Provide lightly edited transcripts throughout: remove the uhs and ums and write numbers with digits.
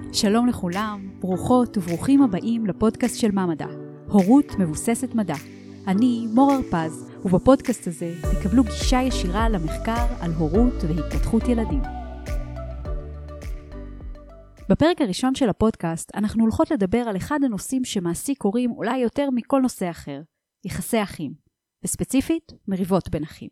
שלום לכולם, ברוכות וברוכים הבאים לפודקאסט של מה מדע, הורות מבוססת מדע. אני מור הרפז, ובפודקאסט הזה תקבלו גישה ישירה למחקר על הורות והתפתחות ילדים. בפרק הראשון של הפודקאסט אנחנו הולכות לדבר על אחד הנושאים שמעסיק הורים אולי יותר מכל נושא אחר, יחסי אחים, וספציפית מריבות בין אחים.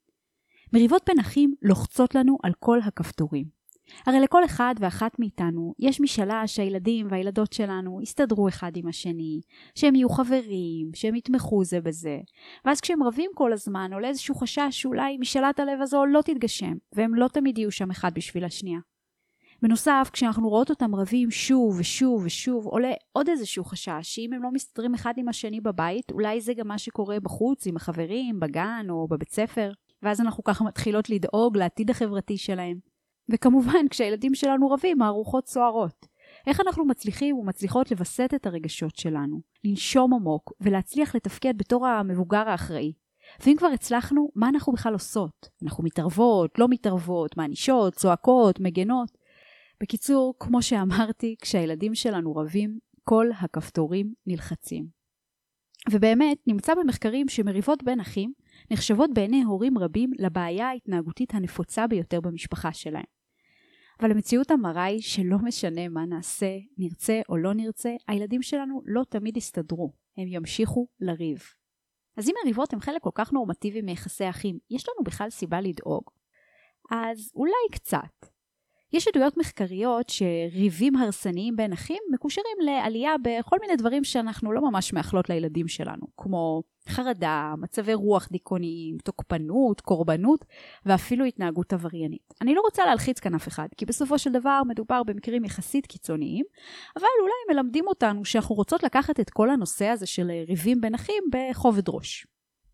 מריבות בין אחים לוחצות לנו על כל הכפתורים. הרי לכל אחד ואחת מאיתנו יש משאלה שהילדים והילדות שלנו יסתדרו אחד עם השני, שהם יהיו חברים, שהם יתמכו זה בזה. ואז כשהם רבים כל הזמן עולה איזשהו חשש שאולי משאלת הלב הזו לא תתגשם, והם לא תמיד יהיו שם אחד בשביל השנייה. בנוסף, כשאנחנו רואות אותם רבים שוב ושוב ושוב, עולה עוד איזשהו חשש שאם הם לא מסתדרים אחד עם השני בבית, אולי זה גם מה שקורה בחוץ עם החברים, בגן או בבית ספר. ואז אנחנו ככה מתחילות לדאוג לעתיד החברתי שלהם. וכמובן, כשהילדים שלנו רבים, הארוחות סוערות. איך אנחנו מצליחים ומצליחות לבסט את הרגשות שלנו, לנשום עמוק ולהצליח לתפקד בתור המבוגר האחראי. ואם כבר הצלחנו, מה אנחנו בכלל עושות? אנחנו מתערבות, לא מתערבות, מענישות, צועקות, מגנות. בקיצור, כמו שאמרתי, כשהילדים שלנו רבים, כל הכפתורים נלחצים. ובאמת, נמצא במחקרים שמריבות בין אחים נחשבות בעיני הורים רבים לבעיה ההתנהגותית הנפוצה ביותר במשפחה שלהם. אבל המציאות המראה היא שלא משנה מה נעשה, נרצה או לא נרצה, הילדים שלנו לא תמיד יסתדרו, הם ימשיכו לריב. אז אם מריבות הם חלק כל כך נורמטיבי מיחסי אחים, יש לנו בכלל סיבה לדאוג? אז אולי קצת. יש עדויות מחקריות שריבים הרסניים בין אחים מקושרים לעלייה בכל מיני דברים שאנחנו לא ממש מאחלות לילדים שלנו, כמו חרדה, מצבי רוח דיכאוניים, תוקפנות, קורבנות ואפילו התנהגות עבריינית. אני לא רוצה להלחיץ כאן אף אחד, כי בסופו של דבר מדובר במקרים יחסית קיצוניים, אבל אולי מלמדים אותנו שאנחנו רוצות לקחת את כל הנושא הזה של ריבים בין אחים בכובד ראש.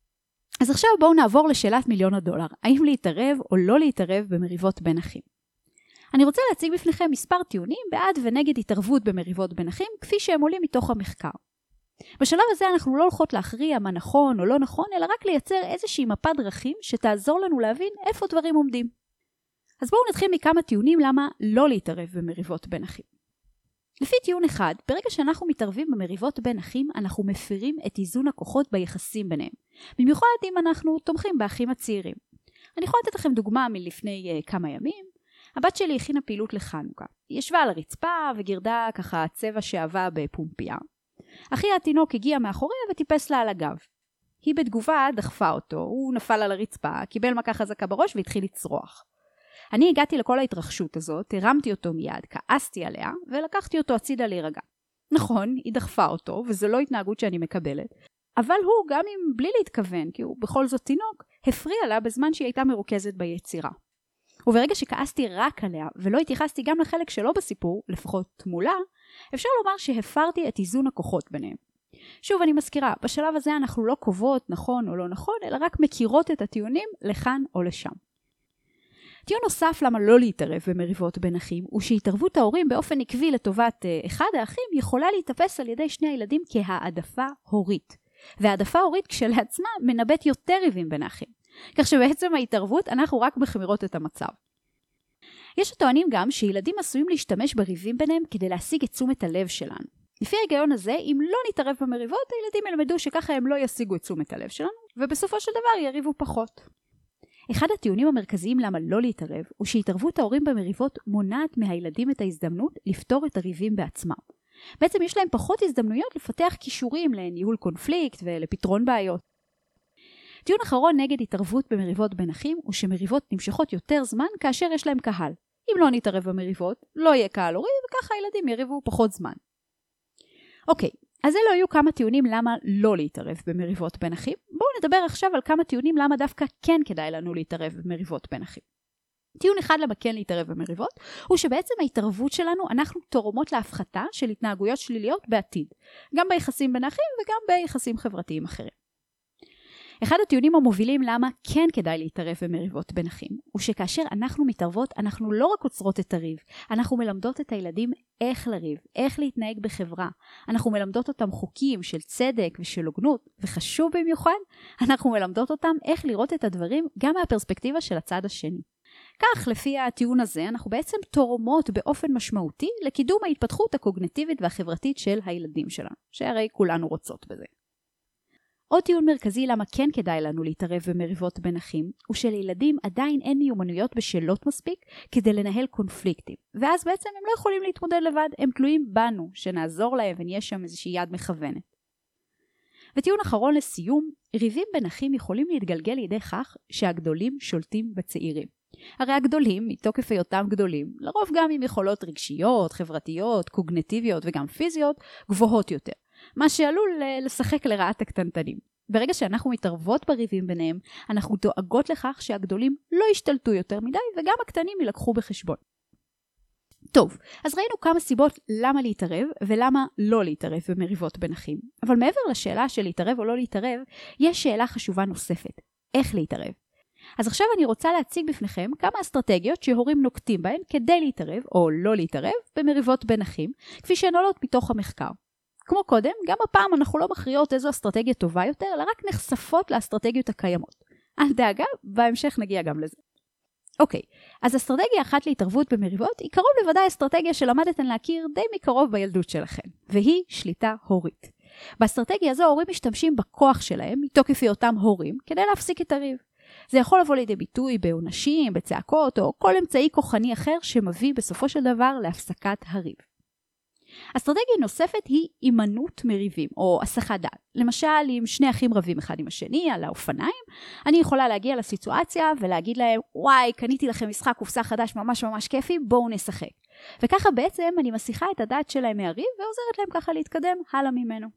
אז עכשיו בואו נעבור לשאלת $1,000,000, האם להתערב או לא להתערב במריבות בין אחים. אני רוצה להציג בפניכם מספר טיעונים בעד ונגד התערבות במריבות בין אחים, כפי שהם עולים מתוך המחקר. בשלב הזה אנחנו לא הולכות להכריע מה נכון או לא נכון, אלא רק לייצר איזושהי מפת דרכים שתעזור לנו להבין איפה דברים עומדים. אז בואו נתחיל מכמה טיעונים למה לא להתערב במריבות בין אחים. לפי טיעון אחד, ברגע שאנחנו מתערבים במריבות בין אחים, אנחנו מפירים את איזון הכוחות ביחסים ביניהם. במיוחד אם אנחנו תומכים באחים הצעירים. אני יכולה לתת לכם דוגמה מלפני כמה ימים. הבת שלי הכינה פעילות לחנוכה. היא ישבה על הרצפה וגירדה ככה צבע שעבה בפומפיה. אחי התינוק הגיע מאחוריה וטיפס לה על הגב. היא בתגובה דחפה אותו, הוא נפל על הרצפה, קיבל מכה חזקה בראש והתחיל לצרוח. אני הגעתי לכל ההתרחשות הזאת, הרמתי אותו מיד, כעסתי עליה ולקחתי אותו הצידה להירגע. נכון, היא דחפה אותו וזו לא התנהגות שאני מקבלת, אבל הוא גם אם בלי להתכוון, כי הוא בכל זאת תינוק, הפריע לה בזמן שהיא הייתה מרוכזת ביצירה. וברגע שכעסתי רק עליה ולא התייחסתי גם לחלק שלו בסיפור, לפחות מולה, אפשר לומר שהפרתי את איזון הכוחות ביניהם. שוב, אני מזכירה, בשלב הזה אנחנו לא קובעות נכון או לא נכון, אלא רק מכירות את הטיעונים לכאן או לשם. טיעון נוסף למה לא להתערב במריבות בין אחים, הוא שהתערבות ההורים באופן עקבי לטובת אחד האחים יכולה להתאפס על ידי שני הילדים כהעדפה הורית. והעדפה הורית כשלעצמה מנבט יותר ריבים בין האחים. כך שבעצם ההתערבות אנחנו רק מחמירות את המצב. יש הטוענים גם שילדים עשויים להשתמש בריבים ביניהם כדי להשיג את תשומת הלב שלנו. לפי ההיגיון הזה, אם לא נתערב במריבות, הילדים ילמדו שככה הם לא ישיגו את תשומת הלב שלנו, ובסופו של דבר יריבו פחות. אחד הטיעונים המרכזיים למה לא להתערב, הוא שהתערבות ההורים במריבות מונעת מהילדים את ההזדמנות לפתור את הריבים בעצמם. בעצם יש להם פחות הזדמנויות לפתח כישורים לניהול קונפליקט ולפתרון בעיות. טיעון אחרון נגד התערבות במריבות בין אחים הוא שמריבות נמשכות יותר זמן כאשר יש להם קהל. אם לא נתערב במריבות, לא יהיה קהל הורי וככה הילדים יריבו פחות זמן. אוקיי, אז אלו היו כמה טיעונים למה לא להתערב במריבות בין אחים. בואו נדבר עכשיו על כמה טיעונים למה דווקא כן כדאי לנו להתערב במריבות בין אחים. טיעון אחד למה כן להתערב במריבות הוא שבעצם ההתערבות שלנו אנחנו תורמות להפחתה של התנהגויות שליליות בעתיד, גם ביחסים בין אחים וגם ביחסים חברתיים אחרים. אחד הטיעונים המובילים למה כן כדאי להתערב במריבות בין אחים, הוא שכאשר אנחנו מתערבות, אנחנו לא רק עוצרות את הריב, אנחנו מלמדות את הילדים איך לריב, איך להתנהג בחברה. אנחנו מלמדות אותם חוקים של צדק ושל הוגנות, וחשוב במיוחד, אנחנו מלמדות אותם איך לראות את הדברים גם מהפרספקטיבה של הצד השני. כך, לפי הטיעון הזה, אנחנו בעצם תורמות באופן משמעותי לקידום ההתפתחות הקוגניטיבית והחברתית של הילדים שלנו, שהרי כולנו רוצות בזה. עוד טיעון מרכזי למה כן כדאי לנו להתערב במריבות בין אחים, הוא שלילדים עדיין אין מיומנויות בשלות מספיק כדי לנהל קונפליקטים, ואז בעצם הם לא יכולים להתמודד לבד, הם תלויים בנו, שנעזור להם ונהיה שם איזושהי יד מכוונת. וטיעון אחרון לסיום, ריבים בין אחים יכולים להתגלגל לידי כך שהגדולים שולטים בצעירים. הרי הגדולים, מתוקף היותם גדולים, לרוב גם עם יכולות רגשיות, חברתיות, קוגניטיביות וגם פיזיות, גבוהות יותר. מה שעלול לשחק לרעת הקטנטנים. ברגע שאנחנו מתערבות בריבים ביניהם, אנחנו דואגות לכך שהגדולים לא ישתלטו יותר מדי, וגם הקטנים ילקחו בחשבון. טוב, אז ראינו כמה סיבות למה להתערב, ולמה לא להתערב במריבות בין אחים. אבל מעבר לשאלה של להתערב או לא להתערב, יש שאלה חשובה נוספת. איך להתערב? אז עכשיו אני רוצה להציג בפניכם כמה אסטרטגיות שהורים נוקטים בהן כדי להתערב או לא להתערב במריבות בין אחים, כפי שהן עולות מתוך המחקר. כמו קודם, גם הפעם אנחנו לא מכריעות איזו אסטרטגיה טובה יותר, אלא רק נחשפות לאסטרטגיות הקיימות. אל דאגה, בהמשך נגיע גם לזה. אוקיי, אז אסטרטגיה אחת להתערבות במריבות היא קרוב לוודאי אסטרטגיה שלמדתן להכיר די מקרוב בילדות שלכם, והיא שליטה הורית. באסטרטגיה הזו ההורים משתמשים בכוח שלהם, מתוקף היותם הורים, כדי להפסיק את הריב. זה יכול לבוא לידי ביטוי בעונשים, בצעקות, או כל אמצעי כוחני אחר שמביא בסופו של דבר להפסקת הריב. אסטרטגיה נוספת היא הימנעות מריבים או הסחת דעת. למשל, אם שני אחים רבים אחד עם השני על האופניים, אני יכולה להגיע לסיטואציה ולהגיד להם, וואי, קניתי לכם משחק קופסה חדש ממש ממש כיפי, בואו נשחק. וככה בעצם אני מסיחה את הדעת שלהם מהריב ועוזרת להם ככה להתקדם הלאה ממנו.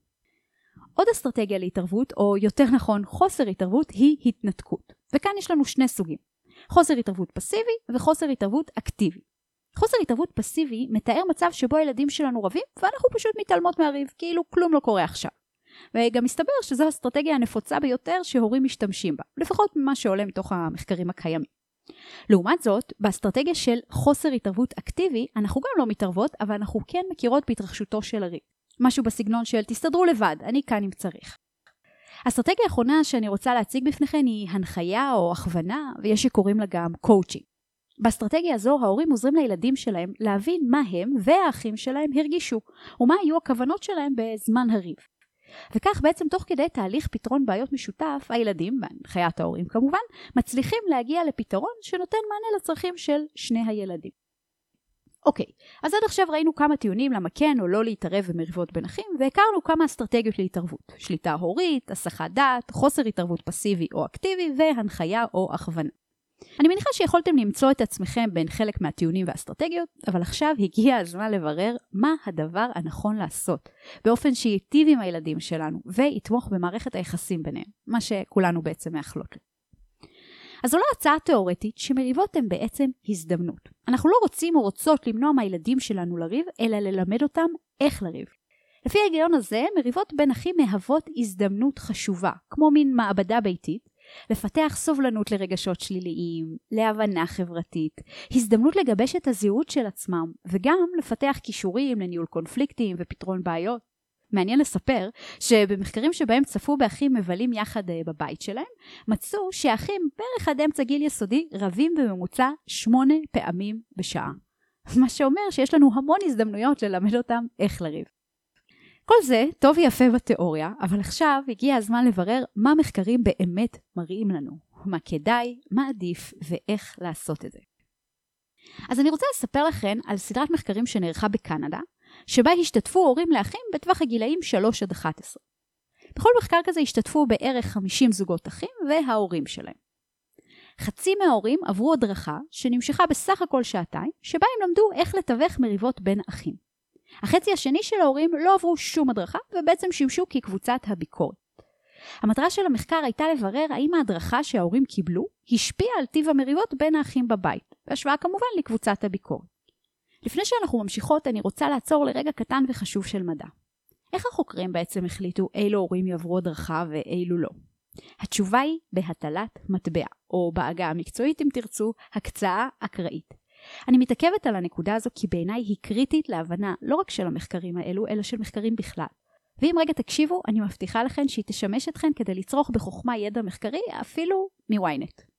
עוד אסטרטגיה להתערבות, או יותר נכון חוסר התערבות, היא התנתקות. וכאן יש לנו שני סוגים. חוסר התערבות פסיבי וחוסר התערבות אקטיבי. חוסר התערבות פסיבי מתאר מצב שבו הילדים שלנו רבים ואנחנו פשוט מתעלמות מהריב, כאילו כלום לא קורה עכשיו. וגם מסתבר שזו האסטרטגיה הנפוצה ביותר שהורים משתמשים בה, לפחות ממה שעולה מתוך המחקרים הקיימים. לעומת זאת, באסטרטגיה של חוסר התערבות אקטיבי, אנחנו גם לא מתערבות, אבל אנחנו כן מכירות בהתרחשותו של הריב. משהו בסגנון של תסתדרו לבד, אני כאן אם צריך. האסטרטגיה האחרונה שאני רוצה להציג בפניכם היא הנחיה או הכוונה, ויש שקוראים לה גם קואוצ'ינג. באסטרטגיה הזו ההורים עוזרים לילדים שלהם להבין מה הם והאחים שלהם הרגישו, ומה היו הכוונות שלהם בזמן הריב. וכך בעצם תוך כדי תהליך פתרון בעיות משותף, הילדים, בהנחיית ההורים כמובן, מצליחים להגיע לפתרון שנותן מענה לצרכים של שני הילדים. אוקיי, אז עד עכשיו ראינו כמה טיעונים למה כן או לא להתערב במריבות בין אחים, והכרנו כמה אסטרטגיות להתערבות. שליטה הורית, הסחת דעת, חוסר התערבות פסיבי או אקטיבי, והנחיה או הכוונה. אני מניחה שיכולתם למצוא את עצמכם בין חלק מהטיעונים והאסטרטגיות, אבל עכשיו הגיע הזמן לברר מה הדבר הנכון לעשות, באופן שייטיב עם הילדים שלנו, ויתמוך במערכת היחסים ביניהם, מה שכולנו בעצם מאחלות לו. אז עולה הצעה תיאורטית שמריבות הן בעצם הזדמנות. אנחנו לא רוצים או רוצות למנוע מהילדים שלנו לריב, אלא ללמד אותם איך לריב. לפי ההיגיון הזה, מריבות בין אחים מהוות הזדמנות חשובה, כמו מין מעבדה ביתית, לפתח סובלנות לרגשות שליליים, להבנה חברתית, הזדמנות לגבש את הזהות של עצמם, וגם לפתח כישורים לניהול קונפליקטים ופתרון בעיות. מעניין לספר שבמחקרים שבהם צפו באחים מבלים יחד בבית שלהם, מצאו שהאחים בערך עד אמצע גיל יסודי רבים בממוצע 8 פעמים בשעה. מה שאומר שיש לנו המון הזדמנויות ללמד אותם איך לריב. כל זה טוב ויפה בתיאוריה, אבל עכשיו הגיע הזמן לברר מה מחקרים באמת מראים לנו, מה כדאי, מה עדיף ואיך לעשות את זה. אז אני רוצה לספר לכם על סדרת מחקרים שנערכה בקנדה, שבה השתתפו הורים לאחים בטווח הגילאים 3 עד 11. בכל מחקר כזה השתתפו בערך 50 זוגות אחים וההורים שלהם. חצי מההורים עברו הדרכה שנמשכה בסך הכל 2 שעתיים, שבה הם למדו איך לתווך מריבות בין אחים. החצי השני של ההורים לא עברו שום הדרכה ובעצם שימשו כקבוצת הביקורת. המטרה של המחקר הייתה לברר האם ההדרכה שההורים קיבלו השפיעה על טיב המריבות בין האחים בבית, בהשוואה כמובן לקבוצת הביקורת. לפני שאנחנו ממשיכות אני רוצה לעצור לרגע קטן וחשוב של מדע. איך החוקרים בעצם החליטו אילו הורים יעברו הדרכה ואילו לא? התשובה היא בהטלת מטבע, או בעגה המקצועית אם תרצו, הקצאה אקראית. אני מתעכבת על הנקודה הזו כי בעיניי היא קריטית להבנה לא רק של המחקרים האלו, אלא של מחקרים בכלל. ואם רגע תקשיבו, אני מבטיחה לכם שהיא תשמש אתכן כדי לצרוך בחוכמה ידע מחקרי, אפילו מוויינט.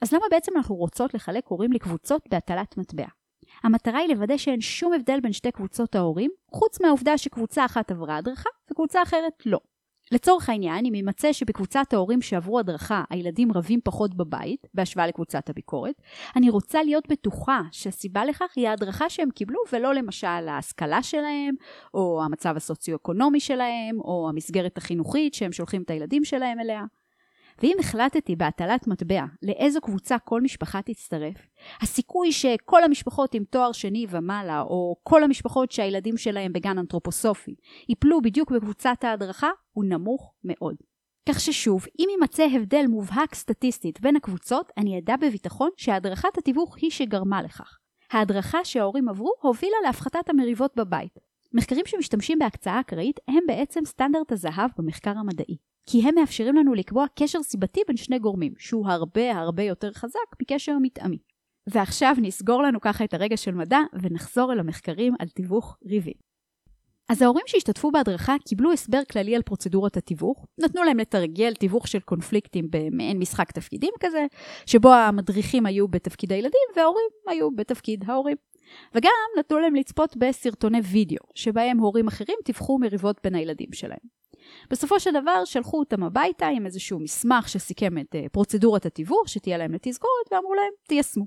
אז למה בעצם אנחנו רוצות לחלק הורים לקבוצות בהטלת מטבע? המטרה היא לוודא שאין שום הבדל בין שתי קבוצות ההורים, חוץ מהעובדה שקבוצה אחת עברה הדרכה וקבוצה אחרת לא. לצורך העניין, אם יימצא שבקבוצת ההורים שעברו הדרכה הילדים רבים פחות בבית, בהשוואה לקבוצת הביקורת, אני רוצה להיות בטוחה שהסיבה לכך היא ההדרכה שהם קיבלו ולא למשל ההשכלה שלהם, או המצב הסוציו-אקונומי שלהם, או המסגרת החינוכית שהם שולחים את הילדים שלהם אליה. ואם החלטתי בהטלת מטבע לאיזו קבוצה כל משפחה תצטרף, הסיכוי שכל המשפחות עם תואר שני ומעלה, או כל המשפחות שהילדים שלהם בגן אנתרופוסופי, ייפלו בדיוק בקבוצת ההדרכה, הוא נמוך מאוד. כך ששוב, אם יימצא הבדל מובהק סטטיסטית בין הקבוצות, אני אדע בביטחון שההדרכת התיווך היא שגרמה לכך. ההדרכה שההורים עברו הובילה להפחתת המריבות בבית. מחקרים שמשתמשים בהקצאה אקראית הם בעצם סטנדרט הזהב במחקר המדעי. כי הם מאפשרים לנו לקבוע קשר סיבתי בין שני גורמים, שהוא הרבה יותר חזק מקשר מתאמי. ועכשיו נסגור לנו ככה את הרגע של מדע, ונחזור אל המחקרים על תיווך ריבים. אז ההורים שהשתתפו בהדרכה קיבלו הסבר כללי על פרוצדורת התיווך, נתנו להם לתרגל תיווך של קונפליקטים במעין משחק תפקידים כזה, שבו המדריכים היו בתפקיד הילדים, וההורים היו בתפקיד ההורים. וגם נתנו להם לצפות בסרטוני וידאו, שבהם הורים אחרים תיווכו מריבות בין הילדים שלהם. בסופו של דבר שלחו אותם הביתה עם איזשהו מסמך שסיכם את פרוצדורת התיווך שתהיה להם לתזכורת ואמרו להם תיישמו.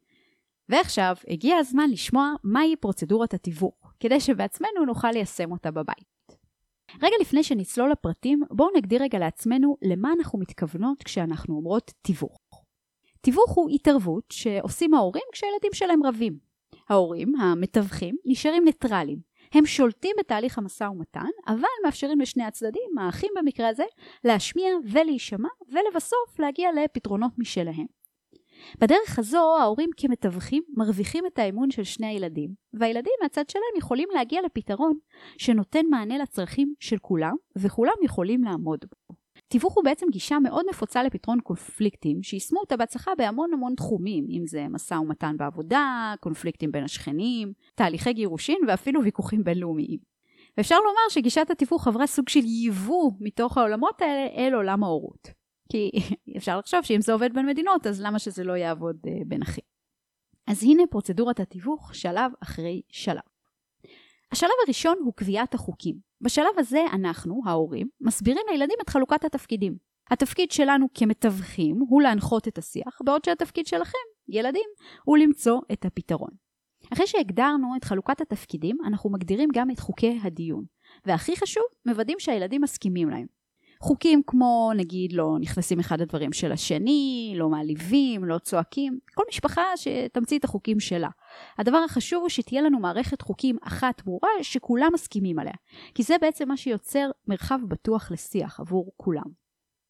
ועכשיו הגיע הזמן לשמוע מהי פרוצדורת התיווך, כדי שבעצמנו נוכל ליישם אותה בבית. רגע לפני שנצלול לפרטים, בואו נגדיר רגע לעצמנו למה אנחנו מתכוונות כשאנחנו אומרות תיווך. תיווך הוא התערבות שעושים ההורים כשהילדים שלהם רבים. ההורים, המתווכים, נשארים ניטרלים. הם שולטים בתהליך המשא ומתן, אבל מאפשרים לשני הצדדים, האחים במקרה הזה, להשמיע ולהישמע, ולבסוף להגיע לפתרונות משלהם. בדרך הזו, ההורים כמתווכים מרוויחים את האמון של שני הילדים, והילדים מהצד שלהם יכולים להגיע לפתרון שנותן מענה לצרכים של כולם, וכולם יכולים לעמוד בו. תיווך הוא בעצם גישה מאוד נפוצה לפתרון קונפליקטים, שישמו אותה בהצלחה בהמון תחומים, אם זה משא ומתן בעבודה, קונפליקטים בין השכנים, תהליכי גירושין ואפילו ויכוחים בינלאומיים. ואפשר לומר שגישת התיווך עברה סוג של ייבוא מתוך העולמות האלה אל עולם ההורות. כי אפשר לחשוב שאם זה עובד בין מדינות, אז למה שזה לא יעבוד בין אחים? אז הנה פרוצדורת התיווך שלב אחרי שלב. השלב הראשון הוא קביעת החוקים. בשלב הזה אנחנו, ההורים, מסבירים לילדים את חלוקת התפקידים. התפקיד שלנו כמתווכים הוא להנחות את השיח, בעוד שהתפקיד שלכם, ילדים, הוא למצוא את הפתרון. אחרי שהגדרנו את חלוקת התפקידים, אנחנו מגדירים גם את חוקי הדיון. והכי חשוב, מוודאים שהילדים מסכימים להם. חוקים כמו, נגיד, לא נכנסים אחד הדברים של השני, לא מעליבים, לא צועקים. כל משפחה שתמציא את החוקים שלה. הדבר החשוב הוא שתהיה לנו מערכת חוקים אחת ברורה שכולם מסכימים עליה. כי זה בעצם מה שיוצר מרחב בטוח לשיח עבור כולם.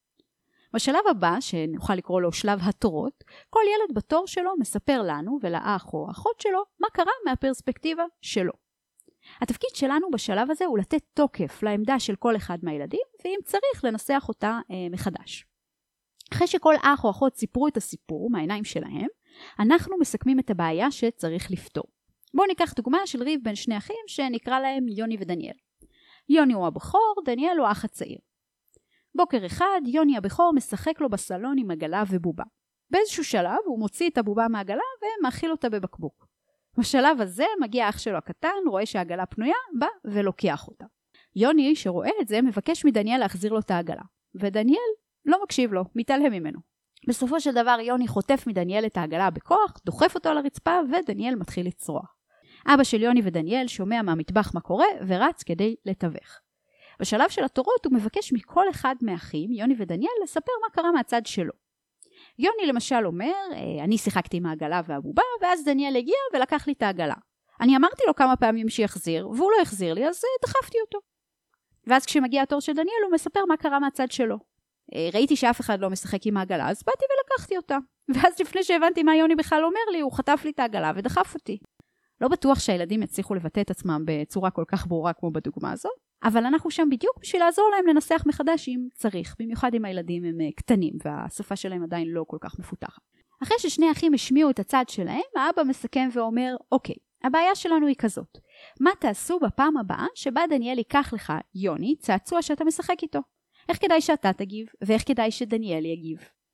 בשלב הבא, שנוכל לקרוא לו שלב התורות, כל ילד בתור שלו מספר לנו ולאח או אחות שלו מה קרה מהפרספקטיבה שלו. התפקיד שלנו בשלב הזה הוא לתת תוקף לעמדה של כל אחד מהילדים, ואם צריך לנסח אותה מחדש. אחרי שכל אח או אחות סיפרו את הסיפור מהעיניים שלהם, אנחנו מסכמים את הבעיה שצריך לפתור. בואו ניקח דוגמה של ריב בין שני אחים שנקרא להם יוני ודניאל. יוני הוא הבכור, דניאל הוא האח הצעיר. בוקר אחד, יוני הבכור משחק לו בסלון עם עגלה ובובה. באיזשהו שלב הוא מוציא את הבובה מהעגלה ומאכיל אותה בבקבוק. בשלב הזה מגיע אח שלו הקטן, רואה שהעגלה פנויה, בא ולוקח אותה. יוני שרואה את זה מבקש מדניאל להחזיר לו את העגלה, ודניאל לא מקשיב לו, מתעלם ממנו. בסופו של דבר יוני חוטף מדניאל את העגלה בכוח, דוחף אותו על הרצפה ודניאל מתחיל לצרוח. אבא של יוני ודניאל שומע מהמטבח מה קורה ורץ כדי לתווך. בשלב של התורות הוא מבקש מכל אחד מהאחים, יוני ודניאל, לספר מה קרה מהצד שלו. יוני למשל אומר, אני שיחקתי עם העגלה והבובה, ואז דניאל הגיע ולקח לי את העגלה. אני אמרתי לו כמה פעמים שיחזיר, והוא לא החזיר לי, אז דחפתי אותו. ואז כשמגיע התור של דניאל, הוא מספר מה קרה מהצד שלו. ראיתי שאף אחד לא משחק עם העגלה, אז באתי ולקחתי אותה. ואז לפני שהבנתי מה יוני בכלל אומר לי, הוא חטף לי את העגלה ודחף אותי. לא בטוח שהילדים יצליחו לבטא את עצמם בצורה כל כך ברורה כמו בדוגמה הזאת, אבל אנחנו שם בדיוק בשביל לעזור להם לנסח מחדש אם צריך, במיוחד אם הילדים הם קטנים והשפה שלהם עדיין לא כל כך מפותחת. אחרי ששני אחים השמיעו את הצד שלהם, האבא מסכם ואומר, אוקיי, הבעיה שלנו היא כזאת. מה תעשו בפעם הבאה שבה דניאל ייקח לך, יוני, צעצוע שאתה משחק איתו? איך כדאי שאתה תגיב ואיך כדאי שדניאל יגיב?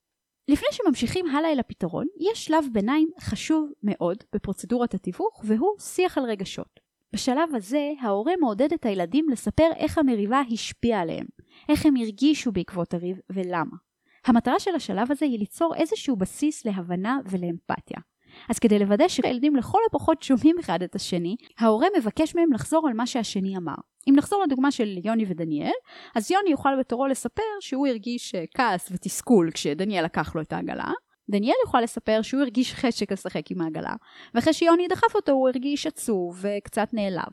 לפני שממשיכים הלאה אל הפתרון, יש שלב ביניים חשוב מאוד בפרוצדורת התיווך, והוא שיח על רגשות. בשלב הזה, ההורה מעודד את הילדים לספר איך המריבה השפיעה עליהם, איך הם הרגישו בעקבות הריב ולמה. המטרה של השלב הזה היא ליצור איזשהו בסיס להבנה ולאמפתיה. אז כדי לוודא שהילדים לכל הפחות שומעים אחד את השני, ההורה מבקש מהם לחזור על מה שהשני אמר. אם נחזור לדוגמה של יוני ודניאל, אז יוני יוכל בתורו לספר שהוא הרגיש כעס ותסכול כשדניאל לקח לו את העגלה. דניאל יוכל לספר שהוא הרגיש חשק לשחק עם העגלה, ואחרי שיוני דחף אותו הוא הרגיש עצוב וקצת נעלב.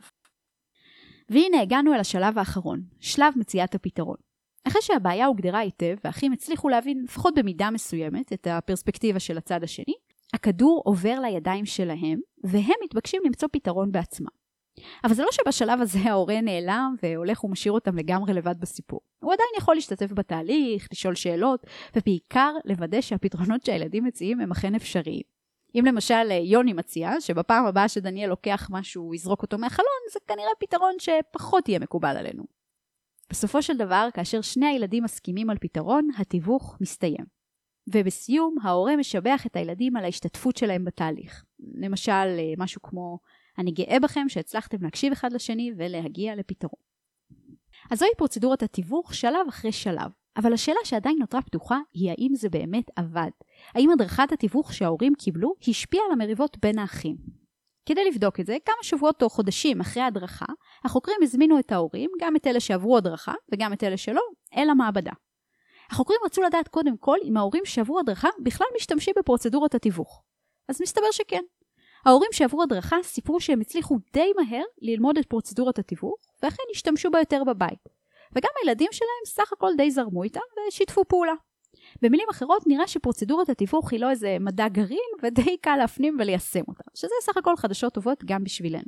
והנה הגענו אל השלב האחרון, שלב מציאת הפתרון. אחרי שהבעיה הוגדרה היטב, והאחים הצליחו להבין לפחות במידה מסוימת את הפרספקטיבה של הצד השני, הכדור עובר לידיים שלהם, והם מתבקשים למצוא פתרון בעצמם. אבל זה לא שבשלב הזה ההורה נעלם והולך ומשאיר אותם לגמרי לבד בסיפור. הוא עדיין יכול להשתתף בתהליך, לשאול שאלות, ובעיקר לוודא שהפתרונות שהילדים מציעים הם אכן אפשריים. אם למשל יוני מציע שבפעם הבאה שדניאל לוקח משהו הוא יזרוק אותו מהחלון, זה כנראה פתרון שפחות יהיה מקובל עלינו. בסופו של דבר, כאשר שני הילדים מסכימים על פתרון, התיווך מסתיים. ובסיום, ההורה משבח את הילדים על ההשתתפות שלהם בתהליך. למשל, משהו כמו, אני גאה בכם שהצלחתם להקשיב אחד לשני ולהגיע לפתרון. אז זוהי פרוצדורת התיווך שלב אחרי שלב. אבל השאלה שעדיין נותרה פתוחה היא האם זה באמת עבד. האם הדרכת התיווך שההורים קיבלו השפיעה על המריבות בין האחים. כדי לבדוק את זה, כמה שבועות או חודשים אחרי ההדרכה, החוקרים הזמינו את ההורים, גם את אלה שעברו הדרכה וגם את אלה שלא, אל המעבדה. החוקרים רצו לדעת קודם כל אם ההורים שעברו הדרכה בכלל משתמשים בפרוצדורת התיווך. אז מסתבר שכן. ההורים שעברו הדרכה סיפרו שהם הצליחו די מהר ללמוד את פרוצדורת התיווך, ואכן השתמשו בה יותר בבית. וגם הילדים שלהם סך הכל די זרמו איתם ושיתפו פעולה. במילים אחרות נראה שפרוצדורת התיווך היא לא איזה מדע גרעין ודי קל להפנים וליישם אותה, שזה סך הכל חדשות טובות גם בשבילנו.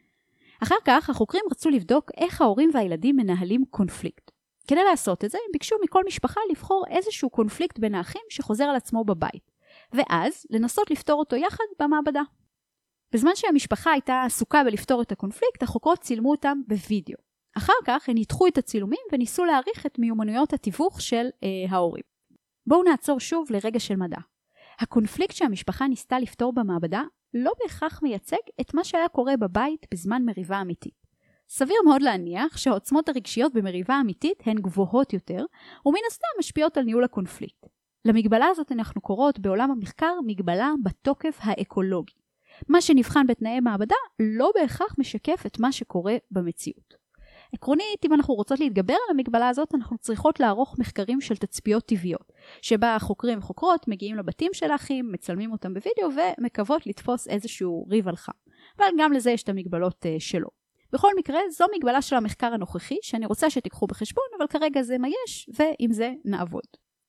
אחר כך החוקרים רצו לבדוק איך ההורים והילדים מנהלים קונפליקט. כדי לעשות את זה הם ביקשו מכל משפחה לבחור איזשהו קונפליקט בין האחים שחוזר על עצמו בבית, ואז לנסות לפתור אותו יחד במעבדה. בזמן שהמשפחה הייתה עסוקה בלפתור את הקונפליקט, החוקרות צילמו אותם בווידאו. אחר כך הם ניתחו את הצילומים וניסו להעריך את מיומנויות התיווך של ההורים. בואו נעצור שוב לרגע של מדע. הקונפליקט שהמשפחה ניסתה לפתור במעבדה לא בהכרח מייצג את מה שהיה קורה בבית בזמן מריבה אמיתית. סביר מאוד להניח שהעוצמות הרגשיות במריבה אמיתית הן גבוהות יותר, ומן הסתם משפיעות על ניהול הקונפליקט. למגבלה הזאת אנחנו קוראות בעולם המחקר מגבלה בתוקף האקולוגי. מה שנבחן בתנאי מעבדה לא בהכרח משקף את מה שקורה במציאות. עקרונית, אם אנחנו רוצות להתגבר על המגבלה הזאת, אנחנו צריכות לערוך מחקרים של תצפיות טבעיות, שבה חוקרים וחוקרות מגיעים לבתים של האחים, מצלמים אותם בווידאו ומקוות לתפוס איזשהו ריב על חם. אבל גם לזה יש את המגבלות שלו. בכל מקרה, זו מגבלה של המחקר הנוכחי, שאני רוצה שתיקחו בחשבון, אבל כרגע זה מה יש, ועם זה נעבוד.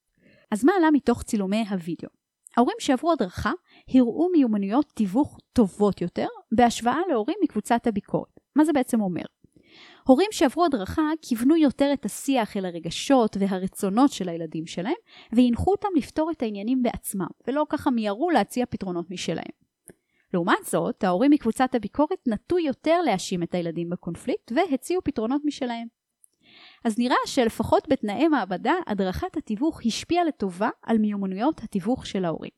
אז מה עלה מתוך צילומי הווידאו? ההורים שעברו הדרכה הראו מיומנויות תיווך טובות יותר, בהשוואה להורים מקבוצת הביקורת. מה זה בעצם אומר? הורים שעברו הדרכה כיוונו יותר את השיח אל הרגשות והרצונות של הילדים שלהם, והנחו אותם לפתור את העניינים בעצמם, ולא ככה מיירו להציע פתרונות משלהם. לעומת זאת, ההורים מקבוצת הביקורת נטו יותר להאשים את הילדים בקונפליקט, והציעו פתרונות משלהם. אז נראה שלפחות בתנאי מעבדה, הדרכת התיווך השפיעה לטובה על מיומנויות התיווך של ההורים.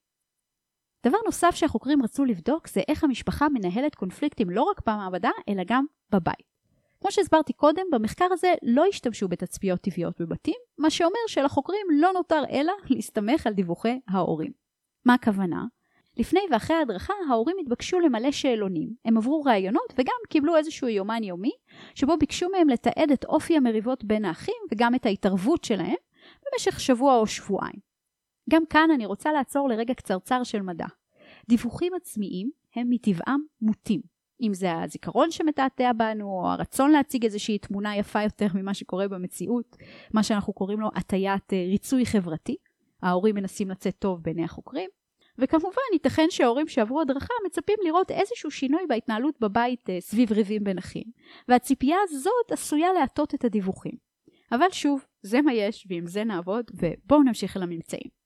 דבר נוסף שהחוקרים רצו לבדוק זה איך המשפחה מנהלת קונפליקטים לא רק במעבדה, אלא גם בבית. כמו שהסברתי קודם, במחקר הזה לא השתמשו בתצפיות טבעיות בבתים, מה שאומר שלחוקרים לא נותר אלא להסתמך על דיווחי ההורים. מה הכוונה? לפני ואחרי ההדרכה, ההורים התבקשו למלא שאלונים. הם עברו רעיונות וגם קיבלו איזשהו יומן יומי, שבו ביקשו מהם לתעד את אופי המריבות בין האחים וגם את ההתערבות שלהם במשך שבוע או שבועיים. גם כאן אני רוצה לעצור לרגע קצרצר של מדע. דיווחים עצמיים הם מטבעם מוטים. אם זה הזיכרון שמתעתע בנו, או הרצון להציג איזושהי תמונה יפה יותר ממה שקורה במציאות, מה שאנחנו קוראים לו הטיית ריצוי חברתי. ההורים מנסים לצאת טוב בעיני החוקרים. וכמובן, ייתכן שההורים שעברו הדרכה מצפים לראות איזשהו שינוי בהתנהלות בבית סביב ריבים בין אחים. והציפייה הזאת עשויה להטות את הדיווחים. אבל שוב, זה מה יש, ועם זה נעבוד, ובואו נמשיך אל הממצאים.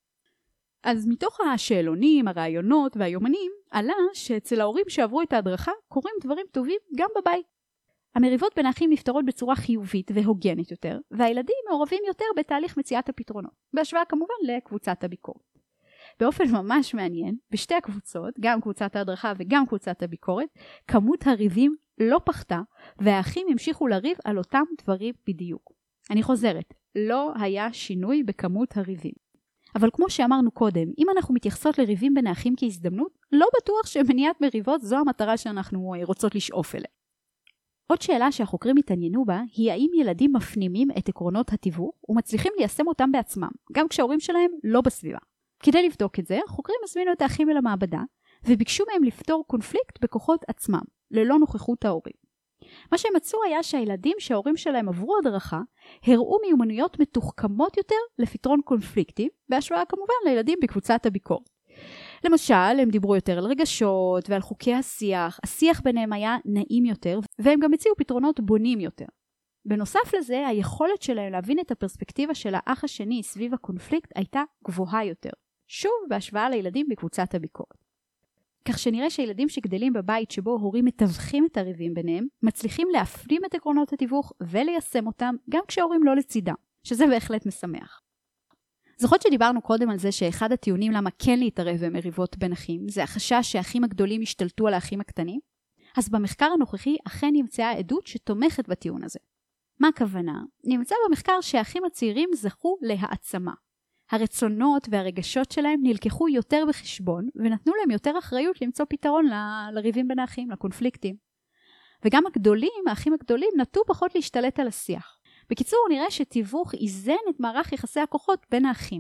אז מתוך השאלונים, הרעיונות והיומנים, עלה שאצל ההורים שעברו את ההדרכה קורים דברים טובים גם בבית. המריבות בין האחים נפתרות בצורה חיובית והוגנת יותר, והילדים מעורבים יותר בתהליך מציאת הפתרונות, בהשוואה כמובן לקבוצת הביקורת. באופן ממש מעניין, בשתי הקבוצות, גם קבוצת ההדרכה וגם קבוצת הביקורת, כמות הריבים לא פחתה, והאחים המשיכו לריב על אותם דברים בדיוק. אני חוזרת, לא היה שינוי בכמות הריבים. אבל כמו שאמרנו קודם, אם אנחנו מתייחסות לריבים בין האחים כהזדמנות, לא בטוח שמניעת מריבות זו המטרה שאנחנו רוצות לשאוף אליה. עוד שאלה שהחוקרים התעניינו בה, היא האם ילדים מפנימים את עקרונות התיווך ומצליחים ליישם אותם בעצמם, גם כשההורים שלהם לא בסביבה. כדי לבדוק את זה, החוקרים הזמינו את האחים אל המעבדה, וביקשו מהם לפתור קונפליקט בכוחות עצמם, ללא נוכחות ההורים. מה שהם מצאו היה שהילדים שההורים שלהם עברו הדרכה, הראו מיומנויות מתוחכמות יותר לפתרון קונפליקטים, בהשוואה כמובן לילדים בקבוצת הביקורת. למשל, הם דיברו יותר על רגשות ועל חוקי השיח ביניהם היה נעים יותר, והם גם הציעו פתרונות בונים יותר. בנוסף לזה, היכולת שלהם להבין את הפרספקטיבה של האח השני סביב הקונפליקט הייתה גבוהה יותר, שוב בהשוואה לילדים בקבוצת הביקורת. כך שנראה שילדים שגדלים בבית שבו הורים מתווכים את הריבים ביניהם, מצליחים להפנים את עקרונות התיווך וליישם אותם גם כשההורים לא לצידם, שזה בהחלט משמח. זוכרות שדיברנו קודם על זה שאחד הטיעונים למה כן להתערב במריבות בין אחים, זה החשש שהאחים הגדולים ישתלטו על האחים הקטנים? אז במחקר הנוכחי אכן נמצאה עדות שתומכת בטיעון הזה. מה הכוונה? נמצא במחקר שהאחים הצעירים זכו להעצמה. הרצונות והרגשות שלהם נלקחו יותר בחשבון, ונתנו להם יותר אחריות למצוא פתרון לריבים בין האחים, לקונפליקטים. וגם האחים הגדולים נטו פחות להשתלט על השיח. בקיצור, נראה שתיווך איזן את מערך יחסי הכוחות בין האחים.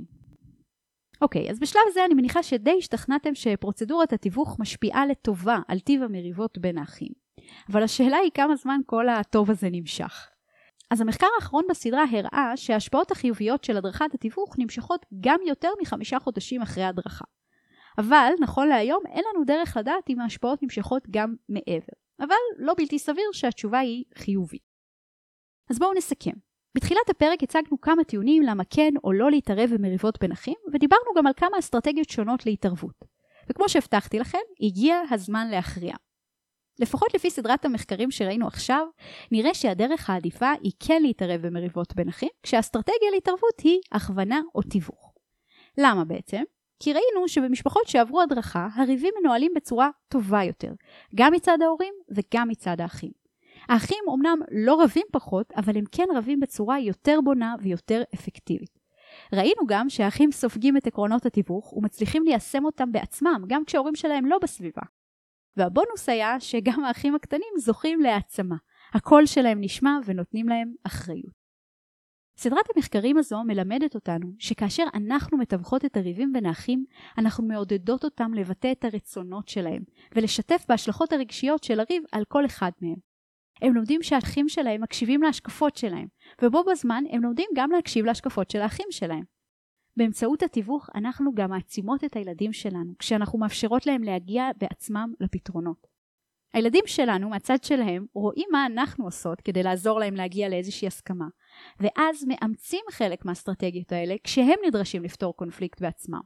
אוקיי, אז בשלב זה אני מניחה שדי השתכנעתם שפרוצדורת התיווך משפיעה לטובה על טיב המריבות בין האחים. אבל השאלה היא כמה זמן כל הטוב הזה נמשך. אז המחקר האחרון בסדרה הראה שההשפעות החיוביות של הדרכת התיווך נמשכות גם יותר מ5 חודשים אחרי הדרכה. אבל נכון להיום אין לנו דרך לדעת אם ההשפעות נמשכות גם מעבר. אבל לא בלתי סביר שהתשובה היא חיובית. אז בואו נסכם. בתחילת הפרק הצגנו כמה טיעונים למה כן או לא להתערב במריבות בין אחים, ודיברנו גם על כמה אסטרטגיות שונות להתערבות. וכמו שהבטחתי לכם, הגיע הזמן להכריע. לפחות לפי סדרת המחקרים שראינו עכשיו, נראה שהדרך העדיפה היא כן להתערב במריבות בין אחים, כשהאסטרטגיה להתערבות היא הכוונה או תיווך. למה בעצם? כי ראינו שבמשפחות שעברו הדרכה, הריבים מנוהלים בצורה טובה יותר, גם מצד ההורים וגם מצד האחים. האחים אומנם לא רבים פחות, אבל הם כן רבים בצורה יותר בונה ויותר אפקטיבית. ראינו גם שהאחים סופגים את עקרונות התיווך ומצליחים ליישם אותם בעצמם, גם כשההורים שלהם לא בסביבה. והבונוס היה שגם האחים הקטנים זוכים להעצמה. הקול שלהם נשמע ונותנים להם אחריות. סדרת המחקרים הזו מלמדת אותנו שכאשר אנחנו מתווכות את הריבים בין האחים, אנחנו מעודדות אותם לבטא את הרצונות שלהם, ולשתף בהשלכות הרגשיות של הריב על כל אחד מהם. הם לומדים שהאחים שלהם מקשיבים להשקפות שלהם, ובו בזמן הם לומדים גם להקשיב להשקפות של האחים שלהם. באמצעות התיווך אנחנו גם מעצימות את הילדים שלנו, כשאנחנו מאפשרות להם להגיע בעצמם לפתרונות. הילדים שלנו מהצד שלהם רואים מה אנחנו עושות כדי לעזור להם להגיע לאיזושהי הסכמה, ואז מאמצים חלק מהאסטרטגיות האלה כשהם נדרשים לפתור קונפליקט בעצמם.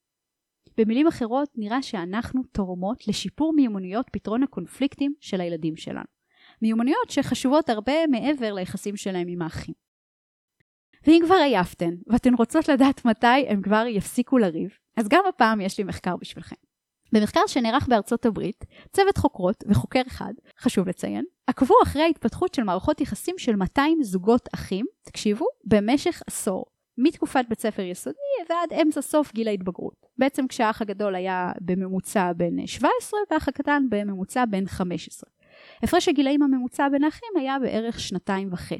במילים אחרות נראה שאנחנו תורמות לשיפור מיומנויות פתרון הקונפליקטים של הילדים שלנו. מיומנויות שחשובות הרבה מעבר ליחסים שלהם עם האחים. ואם כבר עייפתן, ואתן רוצות לדעת מתי הם כבר יפסיקו לריב, אז גם הפעם יש לי מחקר בשבילכם. במחקר שנערך בארצות הברית, צוות חוקרות וחוקר אחד, חשוב לציין, עקבו אחרי ההתפתחות של מערכות יחסים של 200 זוגות אחים, תקשיבו, במשך עשור, מתקופת בית ספר יסודי ועד אמצע סוף גיל ההתבגרות. בעצם כשהאח הגדול היה בממוצע בין 17 והאח הקטן בממוצע בין 15. הפרש הגילאים הממוצע בין האחים היה בערך 2.5.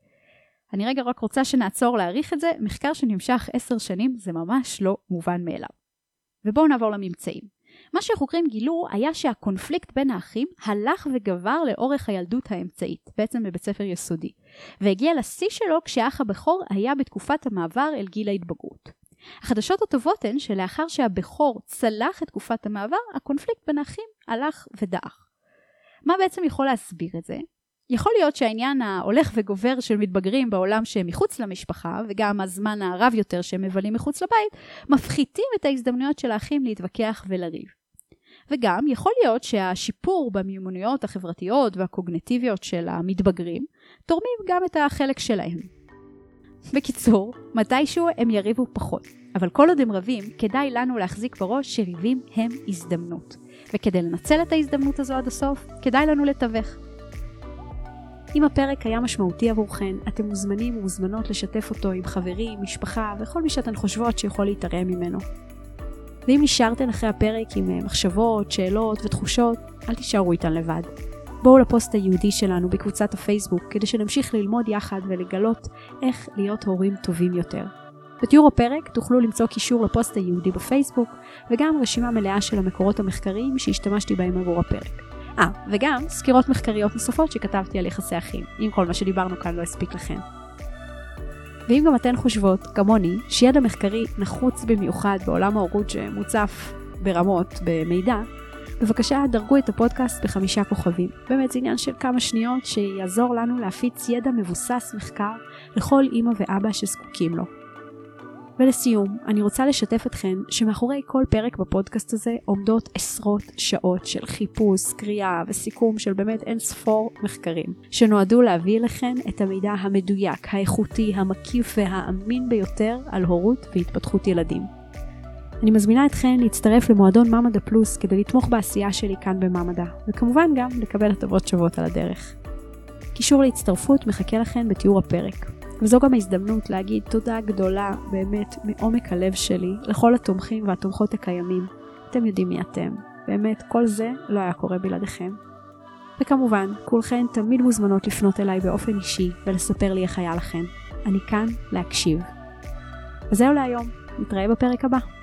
אני רגע רק רוצה שנעצור להעריך את זה, מחקר שנמשך 10 שנים זה ממש לא מובן מאליו. ובואו נעבור לממצאים. מה שהחוקרים גילו היה שהקונפליקט בין האחים הלך וגבר לאורך הילדות האמצעית, בעצם בבית ספר יסודי, והגיע לשיא שלו כשהאח הבכור היה בתקופת המעבר אל גיל ההתבגרות. החדשות הטובות הן שלאחר שהבכור צלח את תקופת המעבר, הקונפליקט בין האחים הלך ודעך. מה בעצם יכול להסביר את זה? יכול להיות שהעניין ההולך וגובר של מתבגרים בעולם שהם מחוץ למשפחה, וגם הזמן הרב יותר שהם מבלים מחוץ לבית, מפחיתים את ההזדמנויות של האחים להתווכח ולריב. וגם יכול להיות שהשיפור במיומנויות החברתיות והקוגניטיביות של המתבגרים, תורמים גם את החלק שלהם. בקיצור, מתישהו הם יריבו פחות. אבל כל עוד הם רבים, כדאי לנו להחזיק בראש שריבים הם הזדמנות. וכדי לנצל את ההזדמנות הזו עד הסוף, כדאי לנו לתווך. אם הפרק היה משמעותי עבורכן, אתם מוזמנים ומוזמנות לשתף אותו עם חברים, משפחה וכל מי שאתן חושבות שיכול להתערם ממנו. ואם נשארתן אחרי הפרק עם מחשבות, שאלות ותחושות, אל תישארו איתן לבד. בואו לפוסט הייעודי שלנו בקבוצת הפייסבוק כדי שנמשיך ללמוד יחד ולגלות איך להיות הורים טובים יותר. בתיאור הפרק תוכלו למצוא קישור לפוסט הייעודי בפייסבוק וגם רשימה מלאה של המקורות המחקריים שהשתמשתי בהם עבור הפרק. וגם סקירות מחקריות נוספות שכתבתי על יחסי אחים, אם כל מה שדיברנו כאן לא הספיק לכם. ואם גם אתן חושבות, כמוני, שידע מחקרי נחוץ במיוחד בעולם ההורות שמוצף ברמות, במידע, בבקשה דרגו את הפודקאסט ב5 כוכבים. באמת זה עניין של כמה שניות שיעזור לנו להפיץ ידע מבוסס מחקר לכל אמא ואבא שזקוקים לו. ולסיום, אני רוצה לשתף אתכן שמאחורי כל פרק בפודקאסט הזה עומדות עשרות שעות של חיפוש, קריאה וסיכום של באמת אין ספור מחקרים, שנועדו להביא לכן את המידע המדויק, האיכותי, המקיף והאמין ביותר על הורות והתפתחות ילדים. אני מזמינה אתכן להצטרף למועדון ממדע פלוס כדי לתמוך בעשייה שלי כאן בממדע, וכמובן גם לקבל הטבות שוות על הדרך. קישור להצטרפות מחכה לכן בתיאור הפרק. וזו גם ההזדמנות להגיד תודה גדולה באמת מעומק הלב שלי לכל התומכים והתומכות הקיימים. אתם יודעים מי אתם. באמת כל זה לא היה קורה בלעדיכם. וכמובן, כולכן תמיד מוזמנות לפנות אליי באופן אישי ולספר לי איך היה לכן. אני כאן להקשיב. וזהו להיום. נתראה בפרק הבא.